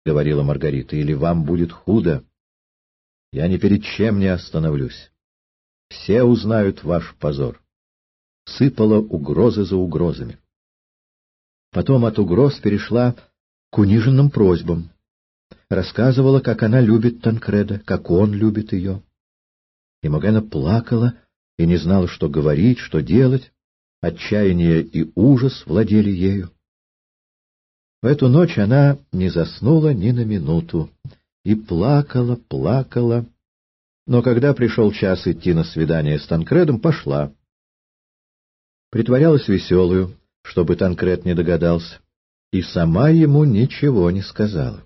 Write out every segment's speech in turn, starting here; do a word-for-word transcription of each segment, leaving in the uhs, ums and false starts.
— говорила Маргарита, — или вам будет худо. Я ни перед чем не остановлюсь. Все узнают ваш позор. Сыпала угрозы за угрозами. Потом от угроз перешла к униженным просьбам. Рассказывала, как она любит Танкреда, как он любит ее. Имогена плакала и не знала, что говорить, что делать. Отчаяние и ужас владели ею. В эту ночь она не заснула ни на минуту и плакала, плакала, но когда пришел час идти на свидание с Танкредом, пошла. Притворялась веселую, чтобы Танкред не догадался, и сама ему ничего не сказала.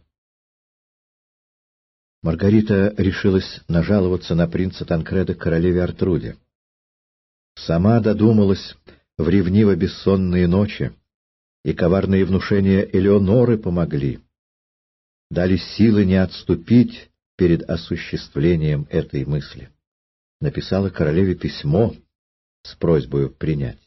Маргарита решилась нажаловаться на принца Танкреда королеве Артруде. Сама додумалась в ревниво-бессонные ночи, и коварные внушения Элеоноры помогли, дали силы не отступить перед осуществлением этой мысли. Написала королеве письмо с просьбой принять.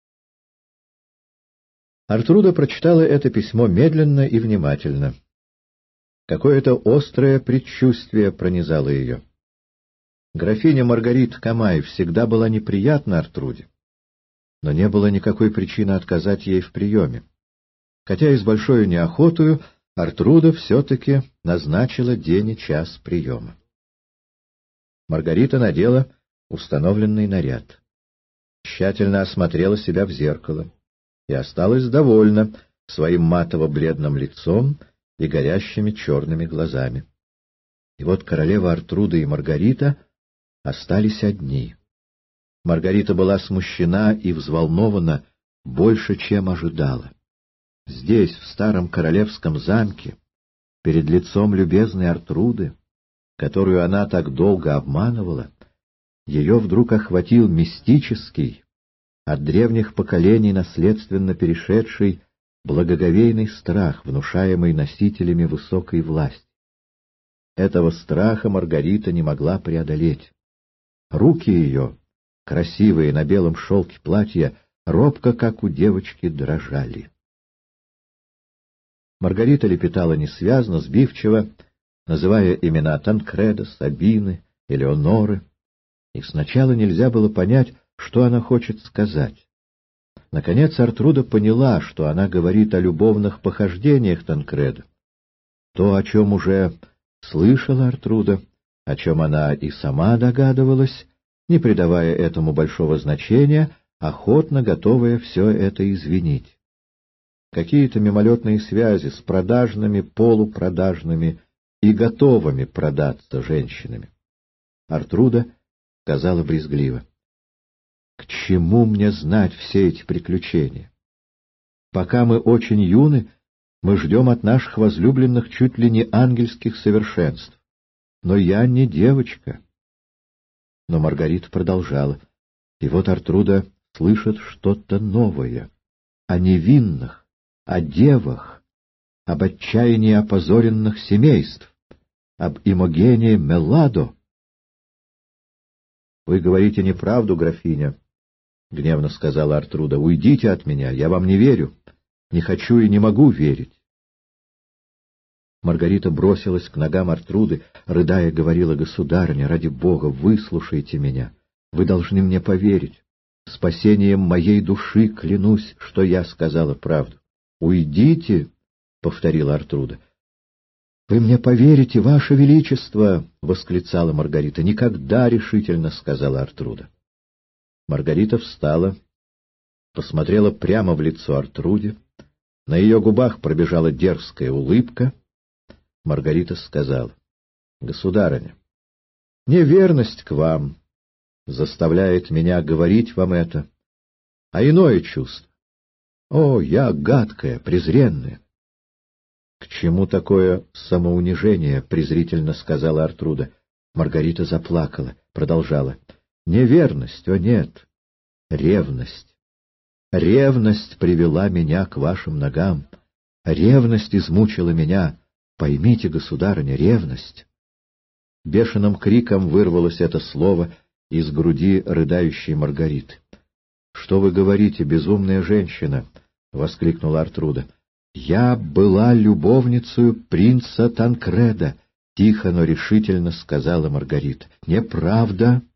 Артруда прочитала это письмо медленно и внимательно. Какое-то острое предчувствие пронизало ее. Графиня Маргарита Камай всегда была неприятна Артруде, но не было никакой причины отказать ей в приеме. Хотя и с большой неохотою Артруда все-таки назначила день и час приема. Маргарита надела установленный наряд, тщательно осмотрела себя в зеркало и осталась довольна своим матово-бледным лицом и горящими черными глазами. И вот королева Артруда и Маргарита остались одни. Маргарита была смущена и взволнована больше, чем ожидала. Здесь, в старом королевском замке, перед лицом любезной Артруды, которую она так долго обманывала, ее вдруг охватил мистический, от древних поколений наследственно перешедший, благоговейный страх, внушаемый носителями высокой власти. Этого страха Маргарита не могла преодолеть. Руки ее, красивые на белом шелке платья, робко, как у девочки, дрожали. Маргарита лепетала несвязно, сбивчиво, называя имена Танкреда, Сабины, Элеоноры, и сначала нельзя было понять, что она хочет сказать. Наконец Артруда поняла, что она говорит о любовных похождениях Танкреда. То, о чем уже слышала Артруда, о чем она и сама догадывалась, не придавая этому большого значения, охотно готовая все это извинить. Какие-то мимолетные связи с продажными, полупродажными и готовыми продаться женщинами. Артруда сказала брезгливо: «К чему мне знать все эти приключения? Пока мы очень юны, мы ждем от наших возлюбленных чуть ли не ангельских совершенств. Но я не девочка». Но Маргарита продолжала. И вот Артруда слышит что-то новое, о невинных, о девах, об отчаянии опозоренных семейств, об Имогене Меладо. — Вы говорите неправду, графиня, — гневно сказала Артруда. — Уйдите от меня, я вам не верю, не хочу и не могу верить. Маргарита бросилась к ногам Артруды, рыдая, говорила: — Государыня, ради Бога, выслушайте меня, вы должны мне поверить. Спасением моей души клянусь, что я сказала правду. — Уйдите, — повторила Артруда. — Вы мне поверите, Ваше Величество! — восклицала Маргарита. — Никогда, — решительно сказала Артруда. Маргарита встала, посмотрела прямо в лицо Артруде. На ее губах пробежала дерзкая улыбка. Маргарита сказала: — Государыня, неверность к вам заставляет меня говорить вам это, а иное чувство. О, я гадкая, презренная! — К чему такое самоунижение? — презрительно сказала Артруда. Маргарита заплакала, продолжала: — Неверность, о нет, ревность. Ревность привела меня к вашим ногам. Ревность измучила меня. Поймите, государыня, ревность. Бешеным криком вырвалось это слово из груди рыдающей Маргариты. — Что вы говорите, безумная женщина? — воскликнула Артруда. «Я была любовницей принца Танкреда», — тихо, но решительно сказала Маргарита. «Неправда».